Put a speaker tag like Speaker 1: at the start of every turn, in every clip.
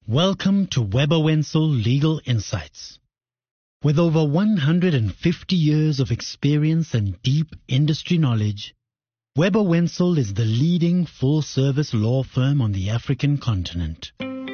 Speaker 1: Welcome to Webber Wentzel Legal Insights. With over 150 years of experience and deep industry knowledge, Webber Wentzel is the leading full-service law firm on the African continent.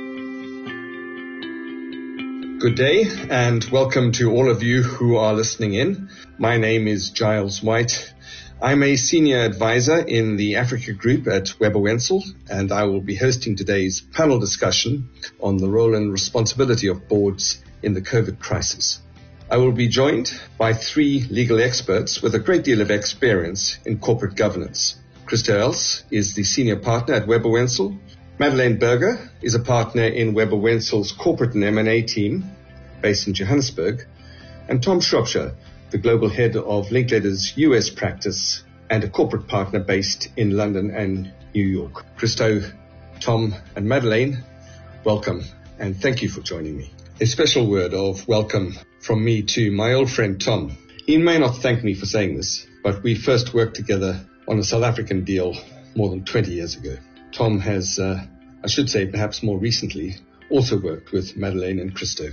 Speaker 2: Good day and welcome to all of you who are listening in. My name is Giles White. I'm a senior advisor in the Africa Group at Webber Wentzel, and I will be hosting today's panel discussion on the role and responsibility of boards in the COVID crisis. I will be joined by three legal experts with a great deal of experience in corporate governance. Christo Els is the senior partner at Webber Wentzel. Madeleine Berger is a partner in Webber Wentzel's corporate and M&A team based in Johannesburg. And Tom Shropshire, the global head of Linkletter's US practice and a corporate partner based in London and New York. Christo, Tom, and Madeleine, welcome and thank you for joining me. A special word of welcome from me to my old friend Tom. He may not thank me for saying this, but we first worked together on a South African deal more than 20 years ago. Tom has, I should say perhaps more recently, also worked with Madeleine and Christo.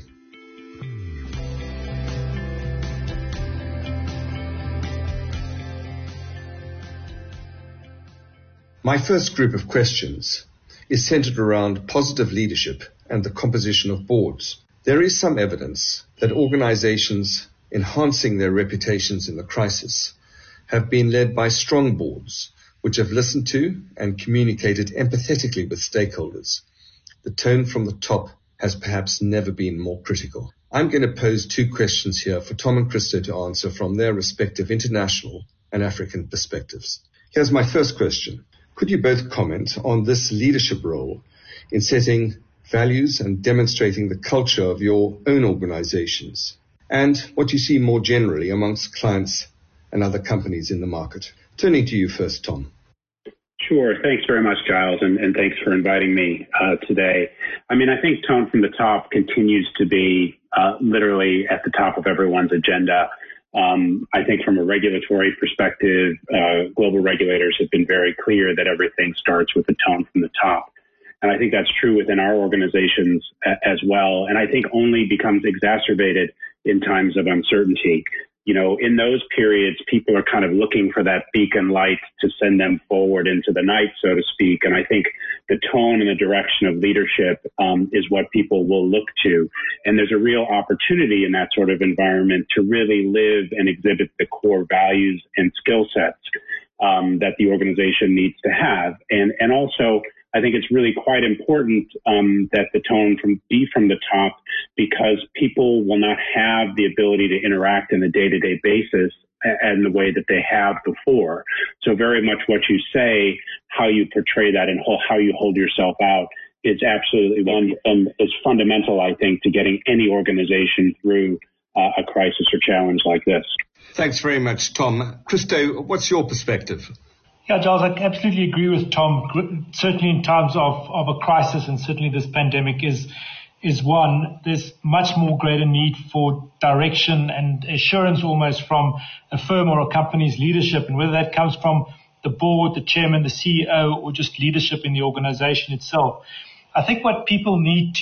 Speaker 2: My first group of questions is centered around positive leadership and the composition of boards. There is some evidence that organizations enhancing their reputations in the crisis have been led by strong boards which have listened to and communicated empathetically with stakeholders. The tone from the top has perhaps never been more critical. I'm going to pose two questions here for Tom and Christo to answer from their respective international and African perspectives. Here's my first question. Could you both comment on this leadership role in setting values and demonstrating the culture of your own organizations and what you see more generally amongst clients and other companies in the market? Turning to you first, Tom.
Speaker 3: Sure. Thanks very much, Giles, and thanks for inviting me today. I think tone from the top continues to be literally at the top of everyone's agenda. I think from a regulatory perspective, global regulators have been very clear that everything starts with the tone from the top. And I think that's true within our organizations as well. And I think only becomes exacerbated in times of uncertainty. You know, in those periods, people are kind of looking for that beacon light to send them forward into the night, so to speak. And I think the tone and the direction of leadership is what people will look to. And there's a real opportunity in that sort of environment to really live and exhibit the core values and skill sets that the organization needs to have. And also, I think it's really quite important that the tone be from the top, because people will not have the ability to interact on a day-to-day basis and the way that they have before. So very much what you say, how you portray that, and how you hold yourself out is absolutely one and is fundamental, I think, to getting any organization through a crisis or challenge like this.
Speaker 2: Thanks very much, Tom. Christo, what's your perspective?
Speaker 4: Yeah, Giles, I absolutely agree with Tom. Certainly in times of a crisis, and certainly this pandemic is one, there's much more greater need for direction and assurance almost from a firm or a company's leadership, and whether that comes from the board, the chairman, the CEO, or just leadership in the organization itself. I think what people need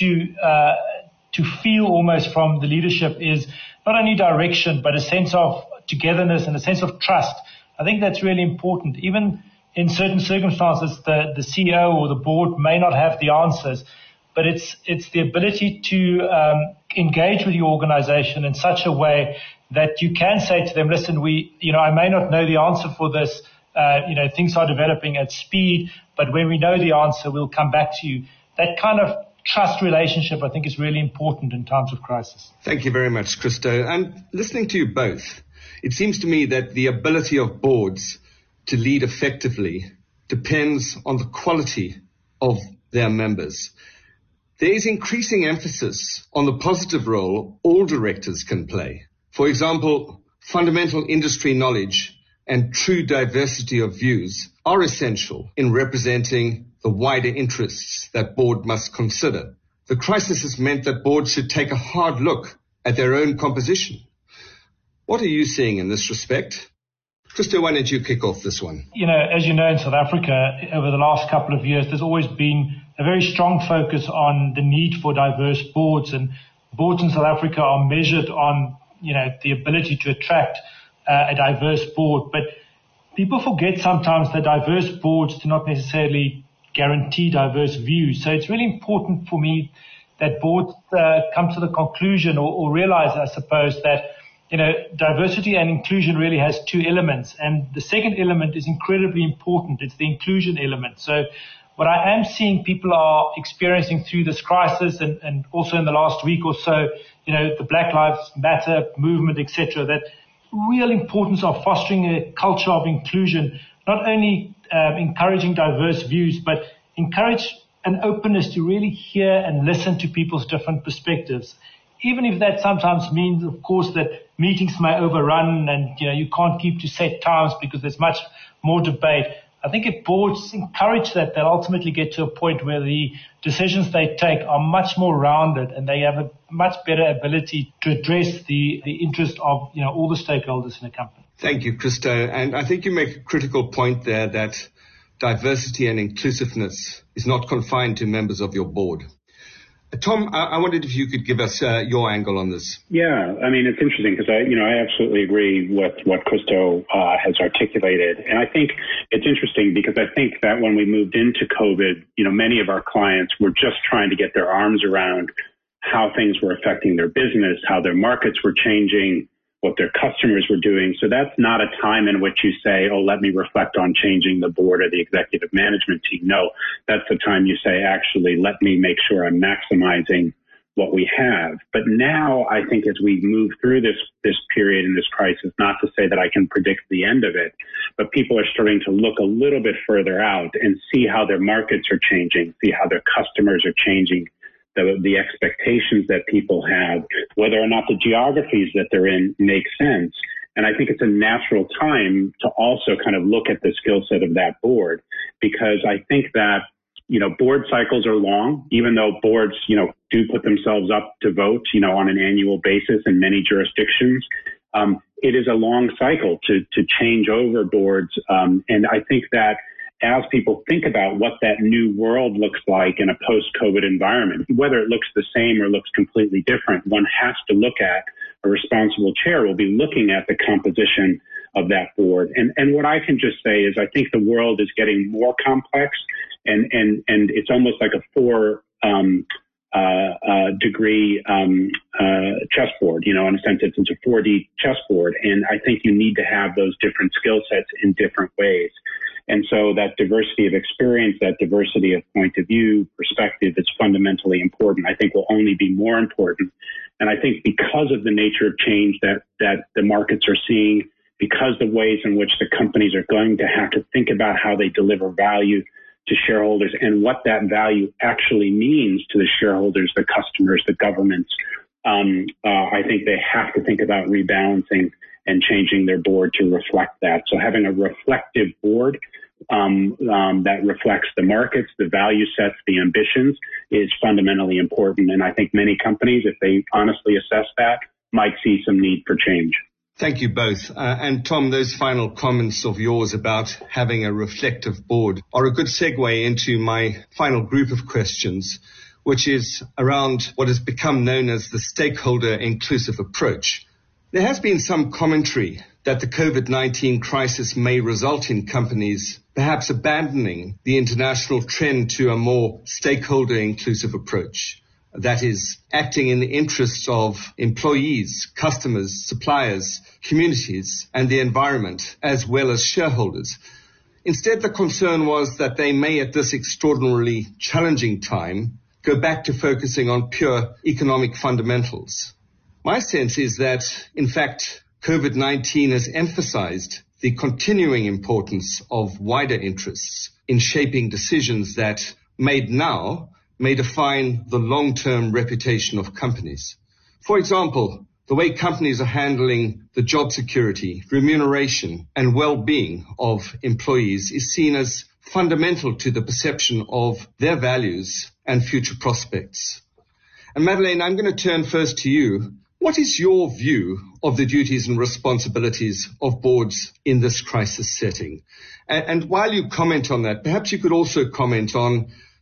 Speaker 4: to feel almost from the leadership is not only direction, but a sense of togetherness and a sense of trust. I think that's really important. Even in certain circumstances, the CEO or the board may not have the answers, but it's the ability to engage with your organization in such a way that you can say to them, listen, I may not know the answer for this. Things are developing at speed, but when we know the answer, we'll come back to you. That kind of trust relationship, I think, is really important in times of crisis.
Speaker 2: Thank you very much, Christo. And listening to you both, it seems to me that the ability of boards to lead effectively depends on the quality of their members. There is increasing emphasis on the positive role all directors can play. For example, fundamental industry knowledge and true diversity of views are essential in representing the wider interests that board must consider. The crisis has meant that boards should take a hard look at their own composition. What are you seeing in this respect? Christo, why don't you kick off this one?
Speaker 4: As you know, in South Africa, over the last couple of years, there's always been a very strong focus on the need for diverse boards, and boards in South Africa are measured on, the ability to attract a diverse board. But people forget sometimes that diverse boards do not necessarily guarantee diverse views. So it's really important for me that boards come to the conclusion or realize, I suppose, that diversity and inclusion really has two elements. And the second element is incredibly important. It's the inclusion element. So what I am seeing people are experiencing through this crisis and also in the last week or so, the Black Lives Matter movement, etc., that real importance of fostering a culture of inclusion, not only encouraging diverse views, but encourage an openness to really hear and listen to people's different perspectives. Even if that sometimes means, of course, that meetings may overrun and, you can't keep to set times because there's much more debate. I think if boards encourage that, they'll ultimately get to a point where the decisions they take are much more rounded and they have a much better ability to address the interest of, all the stakeholders in a company.
Speaker 2: Thank you, Christo. And I think you make a critical point there that diversity and inclusiveness is not confined to members of your board. Tom, I wondered if you could give us your angle on this.
Speaker 3: Yeah, I mean, it's interesting because I absolutely agree with what Christo has articulated. And I think it's interesting because I think that when we moved into COVID, many of our clients were just trying to get their arms around how things were affecting their business, how their markets were changing, what their customers were doing. So that's not a time in which you say, let me reflect on changing the board or the executive management team. No, that's the time you say, actually, let me make sure I'm maximizing what we have. But now I think as we move through this period and this crisis, not to say that I can predict the end of it, but people are starting to look a little bit further out and see how their markets are changing, see how their customers are changing, the expectations that people have, whether or not the geographies that they're in make sense. And I think it's a natural time to also kind of look at the skill set of that board, because I think that, board cycles are long, even though boards, do put themselves up to vote, on an annual basis in many jurisdictions. It is a long cycle to change over boards. And I think that as people think about what that new world looks like in a post-COVID environment, whether it looks the same or looks completely different, one has to look at, a responsible chair will be looking at the composition of that board. And what I can just say is I think the world is getting more complex and it's almost like a four degree chessboard, in a sense it's a 4D chessboard. And I think you need to have those different skill sets in different ways. And so that diversity of experience, that diversity of point of view, perspective is fundamentally important. I think will only be more important. And I think because of the nature of change that the markets are seeing, because the ways in which the companies are going to have to think about how they deliver value to shareholders and what that value actually means to the shareholders, the customers, the governments, I think they have to think about rebalancing and changing their board to reflect that. So having a reflective board that reflects the markets, the value sets, the ambitions is fundamentally important. And I think many companies, if they honestly assess that, might see some need for change.
Speaker 2: Thank you both. And Tom, those final comments of yours about having a reflective board are a good segue into my final group of questions, which is around what has become known as the stakeholder inclusive approach. There has been some commentary that the COVID-19 crisis may result in companies perhaps abandoning the international trend to a more stakeholder inclusive approach. That is, acting in the interests of employees, customers, suppliers, communities, and the environment, as well as shareholders. Instead, the concern was that they may, at this extraordinarily challenging time, go back to focusing on pure economic fundamentals. My sense is that, in fact, COVID-19 has emphasized the continuing importance of wider interests in shaping decisions that, made now, may define the long-term reputation of companies. For example, the way companies are handling the job security, remuneration, and well-being of employees is seen as fundamental to the perception of their values and future prospects. And Madeleine, I'm going to turn first to you. What is your view of the duties and responsibilities of boards in this crisis setting? And while you comment on that, perhaps you could also comment on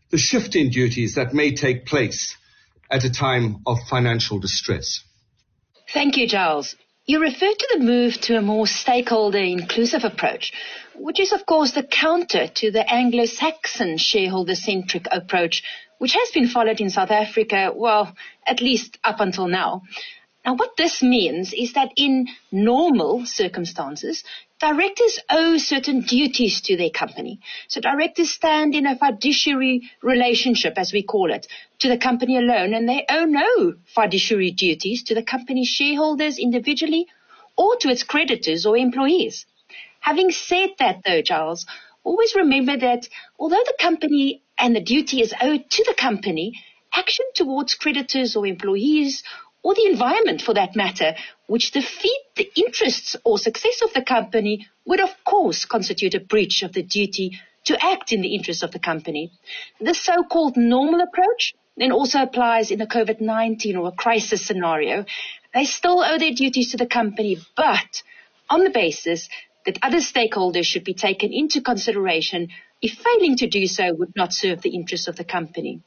Speaker 2: the shift in duties that may take place at a time of financial distress?
Speaker 5: Thank you, Giles. You referred to the move to a more stakeholder-inclusive approach, which is, of course, the counter to the Anglo-Saxon shareholder-centric approach, which has been followed in South Africa, well, at least up until now. Now, what this means is that in normal circumstances, directors owe certain duties to their company. So directors stand in a fiduciary relationship, as we call it, to the company alone, and they owe no fiduciary duties to the company's shareholders individually or to its creditors or employees. Having said that, though, Giles, always remember that although the company and the duty is owed to the company, action towards creditors or employees or the environment for that matter, which defeat the interests or success of the company, would of course constitute a breach of the duty to act in the interests of the company. This so-called normal approach then also applies in a COVID-19 or a crisis scenario. They still owe their duties to the company, but on the basis that other stakeholders should be taken into consideration if failing to do so would not serve the interests of the company.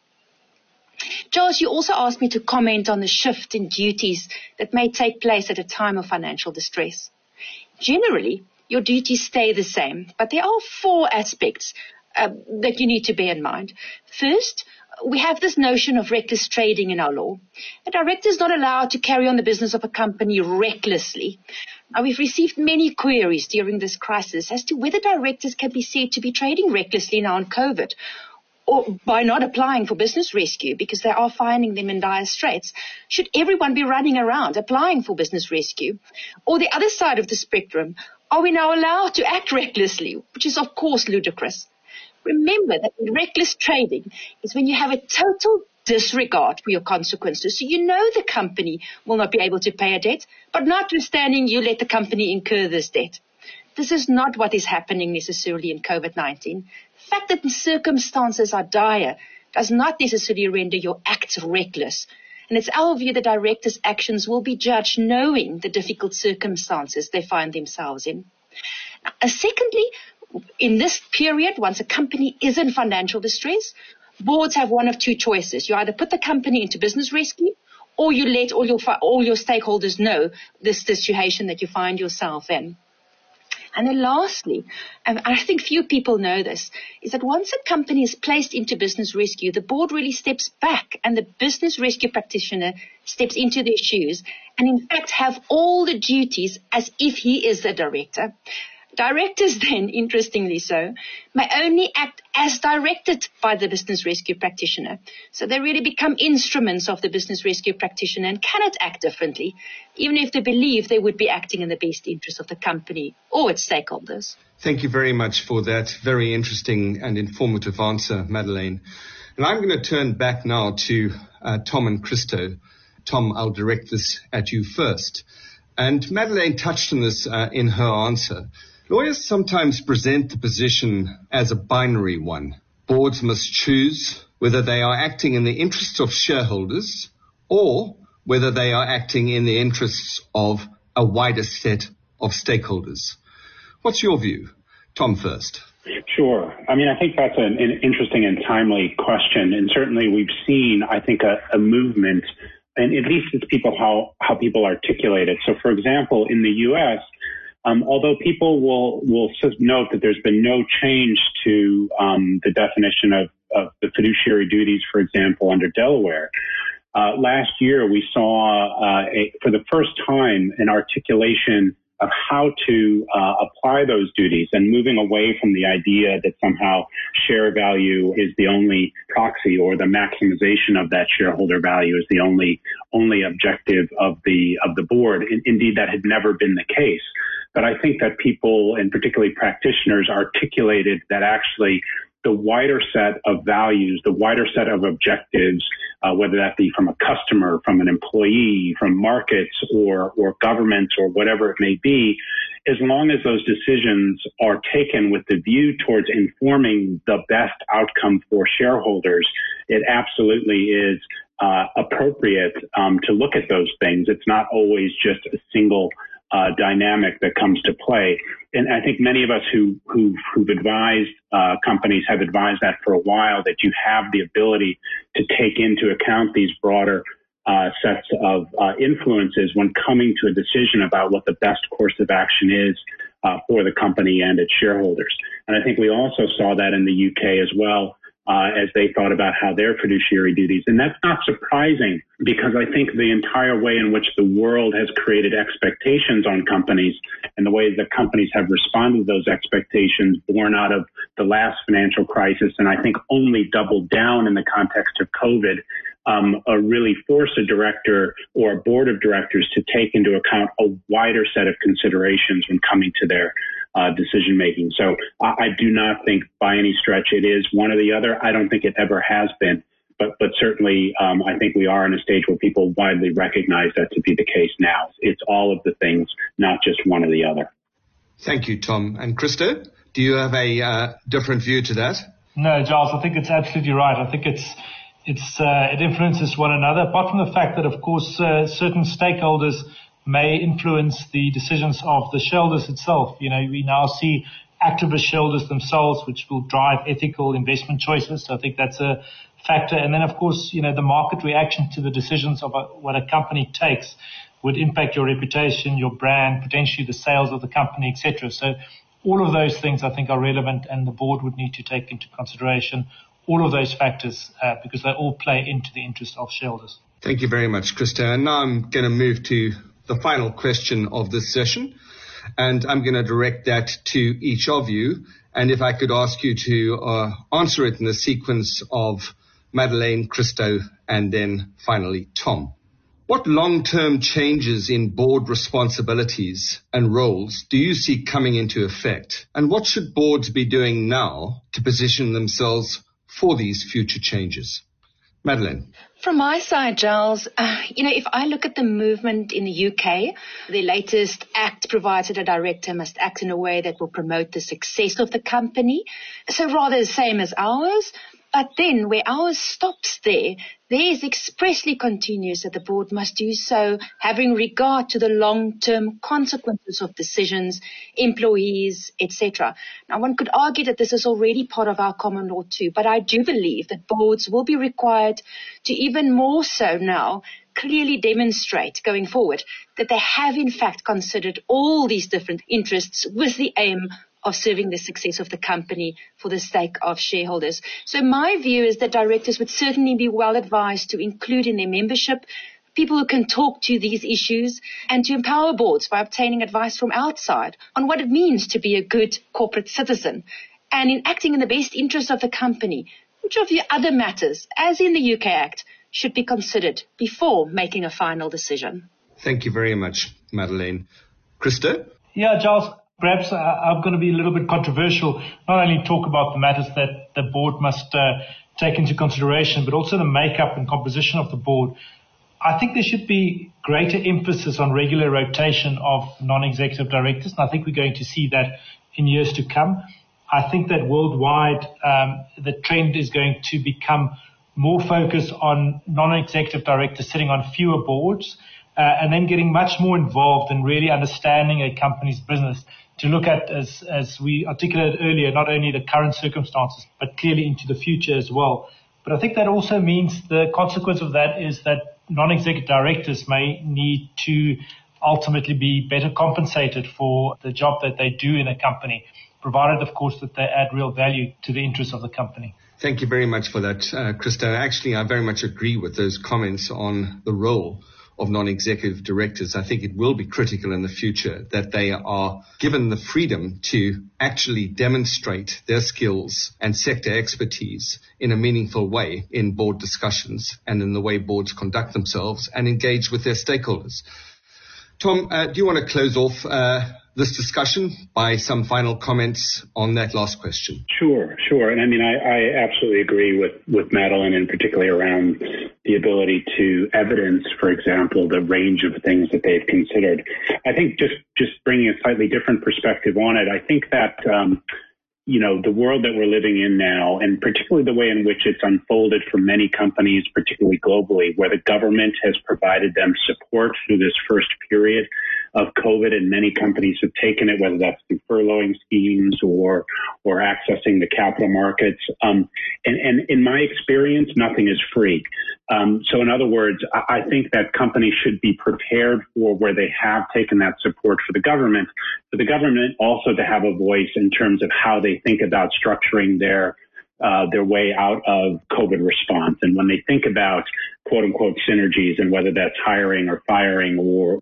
Speaker 5: Giles, you also asked me to comment on the shift in duties that may take place at a time of financial distress. Generally, your duties stay the same, but there are 4 aspects that you need to bear in mind. First, we have this notion of reckless trading in our law. A director is not allowed to carry on the business of a company recklessly. Now, we've received many queries during this crisis as to whether directors can be said to be trading recklessly now on COVID, or by not applying for business rescue because they are finding them in dire straits. Should everyone be running around applying for business rescue? Or the other side of the spectrum, are we now allowed to act recklessly, which is of course ludicrous? Remember that reckless trading is when you have a total disregard for your consequences. So you know the company will not be able to pay a debt, but notwithstanding you let the company incur this debt. This is not what is happening necessarily in COVID-19. The fact that the circumstances are dire does not necessarily render your acts reckless. And it's our view that directors' actions will be judged knowing the difficult circumstances they find themselves in. Secondly, in this period, once a company is in financial distress, boards have one of 2 choices. You either put the company into business rescue or you let all your stakeholders know this situation that you find yourself in. And then lastly, and I think few people know this, is that once a company is placed into business rescue, the board really steps back and the business rescue practitioner steps into their shoes and in fact have all the duties as if he is the director. Directors then, interestingly so, may only act as directed by the business rescue practitioner. So they really become instruments of the business rescue practitioner and cannot act differently, even if they believe they would be acting in the best interest of the company or its stakeholders.
Speaker 2: Thank you very much for that very interesting and informative answer, Madeleine. And I'm going to turn back now to Tom and Christo. Tom, I'll direct this at you first. And Madeleine touched on this in her answer. Lawyers sometimes present the position as a binary one. Boards must choose whether they are acting in the interests of shareholders or whether they are acting in the interests of a wider set of stakeholders. What's your view? Tom first.
Speaker 3: Sure. I mean, I think that's an interesting and timely question. And certainly we've seen, I think, a movement, and at least it's how people articulate it. So, for example, in the U.S., although people will note that there's been no change to the definition of the fiduciary duties, for example, under Delaware, last year we saw for the first time an articulation of how to apply those duties and moving away from the idea that somehow share value is the only proxy or the maximization of that shareholder value is the only objective of the board. Indeed, that had never been the case. But I think that people, and particularly practitioners, articulated that actually the wider set of values, the wider set of objectives, whether that be from a customer, from an employee, from markets or governments or whatever it may be, as long as those decisions are taken with the view towards informing the best outcome for shareholders, it absolutely is appropriate to look at those things. It's not always just a single dynamic that comes to play. And I think many of us who've advised companies have advised that for a while, that you have the ability to take into account these broader sets of influences when coming to a decision about what the best course of action is for the company and its shareholders. And I think we also saw that in the UK as well, as they thought about how their fiduciary duties. And that's not surprising, because I think the entire way in which the world has created expectations on companies and the way that companies have responded to those expectations born out of the last financial crisis, and I think only doubled down in the context of COVID, really force a director or a board of directors to take into account a wider set of considerations when coming to their decision making. So I do not think by any stretch it is one or the other. I don't think it ever has been, but certainly I think we are in a stage where people widely recognize that to be the case now. It's all of the things, not just one or the other.
Speaker 2: Thank you, Tom. And Christo, do you have a different view to that?
Speaker 4: No, Giles, I think it's absolutely right. I think it influences one another, apart from the fact that, of course, certain stakeholders may influence the decisions of the shareholders itself. You know, we now see activist shareholders themselves, which will drive ethical investment choices. So I think that's a factor. And then, of course, you know, the market reaction to the decisions of what a company takes would impact your reputation, your brand, potentially the sales of the company, etc. So all of those things, I think, are relevant, and the board would need to take into consideration all of those factors because they all play into the interest of shareholders.
Speaker 2: Thank you very much, Christo. And now I'm going to move to the final question of this session, and I'm going to direct that to each of you. And if I could ask you to answer it in the sequence of Madeleine, Christo, and then finally Tom. What long-term changes in board responsibilities and roles do you see coming into effect? And what should boards be doing now to position themselves for these future changes? Madeleine.
Speaker 5: From my side, Giles, if I look at the movement in the UK, the latest act provides that a director must act in a way that will promote the success of the company. So rather the same as ours. But then where ours stops theirs expressly continues that the board must do so having regard to the long-term consequences of decisions, employees, etc. Now, one could argue that this is already part of our common law too, but I do believe that boards will be required to even more so now clearly demonstrate going forward that they have in fact considered all these different interests with the aim of serving the success of the company for the sake of shareholders. So my view is that directors would certainly be well advised to include in their membership people who can talk to these issues and to empower boards by obtaining advice from outside on what it means to be a good corporate citizen and in acting in the best interest of the company. Which of the other matters, as in the UK Act, should be considered before making a final decision?
Speaker 2: Thank you very much, Madeleine. Christo?
Speaker 4: Yeah, Giles. Perhaps I'm going to be a little bit controversial, not only talk about the matters that the board must take into consideration, but also the makeup and composition of the board. I think there should be greater emphasis on regular rotation of non-executive directors, and I think we're going to see that in years to come. I think that worldwide the trend is going to become more focused on non-executive directors sitting on fewer boards and then getting much more involved in really understanding a company's business, to look at, as we articulated earlier, not only the current circumstances, but clearly into the future as well. But I think that also means the consequence of that is that non-executive directors may need to ultimately be better compensated for the job that they do in a company, provided, of course, that they add real value to the interests of the company.
Speaker 2: Thank you very much for that, Christo. Actually, I very much agree with those comments on the role of non-executive directors. I think it will be critical in the future that they are given the freedom to actually demonstrate their skills and sector expertise in a meaningful way in board discussions and in the way boards conduct themselves and engage with their stakeholders. Tom, do you want to close off this discussion by some final comments on that last question? Sure.
Speaker 3: And I mean, I absolutely agree with Madeleine, and particularly around the ability to evidence, for example, the range of things that they've considered. I think just bringing a slightly different perspective on it, I think that the world that we're living in now, and particularly the way in which it's unfolded for many companies, particularly globally, where the government has provided them support through this first period of COVID, and many companies have taken it, whether that's through furloughing schemes or accessing the capital markets. And in my experience, nothing is free. So in other words, I think that companies should be prepared for where they have taken that support for the government also to have a voice in terms of how they think about structuring their way out of COVID response. And when they think about quote unquote synergies, and whether that's hiring or firing or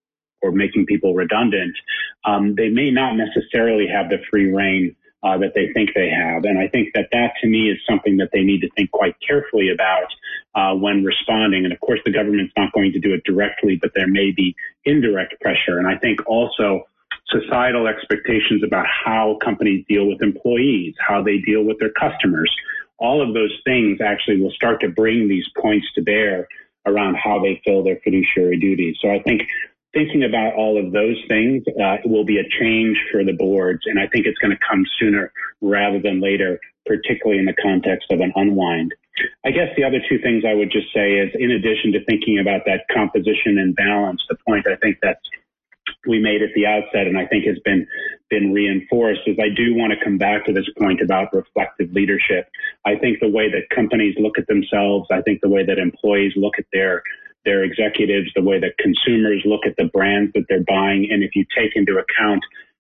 Speaker 3: making people redundant, they may not necessarily have the free rein that they think they have. And I think that to me is something that they need to think quite carefully about when responding. And of course, the government's not going to do it directly, but there may be indirect pressure. And I think also societal expectations about how companies deal with employees, how they deal with their customers, all of those things actually will start to bring these points to bear around how they fill their fiduciary duties. So I think thinking about all of those things will be a change for the boards, and I think it's going to come sooner rather than later, particularly in the context of an unwind. I guess the other two things I would just say is, in addition to thinking about that composition and balance, the point I think that we made at the outset, and I think has been reinforced, is I do want to come back to this point about reflective leadership. I think the way that companies look at themselves, I think the way that employees look at their executives, the way that consumers look at the brands that they're buying, and if you take into account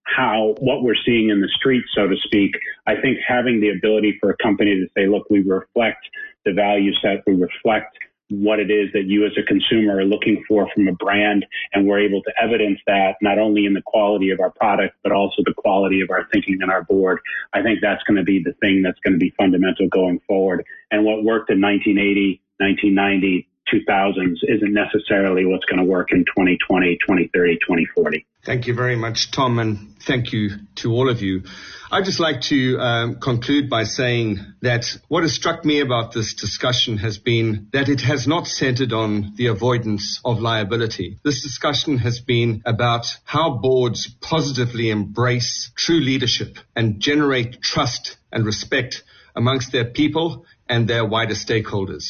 Speaker 3: what we're seeing in the streets, so to speak, I think having the ability for a company to say, look, we reflect the value set, we reflect what it is that you as a consumer are looking for from a brand, and we're able to evidence that not only in the quality of our product, but also the quality of our thinking and our board. I think that's going to be the thing that's going to be fundamental going forward. And what worked in 1980, 1990, 2000s isn't necessarily what's going to work in 2020, 2030, 2040.
Speaker 2: Thank you very much, Tom, and thank you to all of you. I'd just like to conclude by saying that what has struck me about this discussion has been that it has not centered on the avoidance of liability. This discussion has been about how boards positively embrace true leadership and generate trust and respect amongst their people and their wider stakeholders.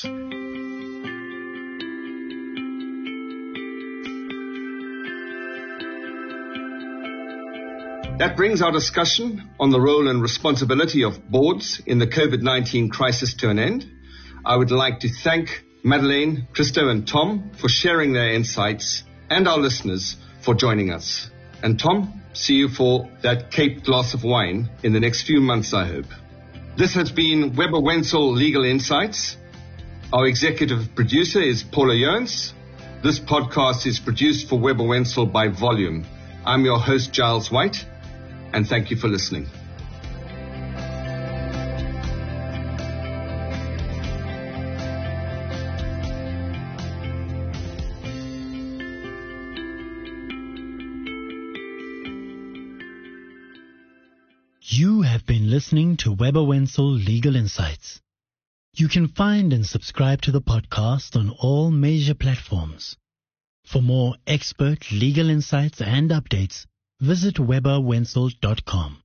Speaker 2: That brings our discussion on the role and responsibility of boards in the COVID-19 crisis to an end. I would like to thank Madeleine, Christo, and Tom for sharing their insights, and our listeners for joining us. And Tom, see you for that Cape glass of wine in the next few months, I hope. This has been Webber Wentzel Legal Insights. Our executive producer is Paula Jones. This podcast is produced for Webber Wentzel by Volume. I'm your host, Giles White, and thank you for listening.
Speaker 1: You have been listening to Webber Wentzel Legal Insights. You can find and subscribe to the podcast on all major platforms. For more expert legal insights and updates, visit webberwentzel.com.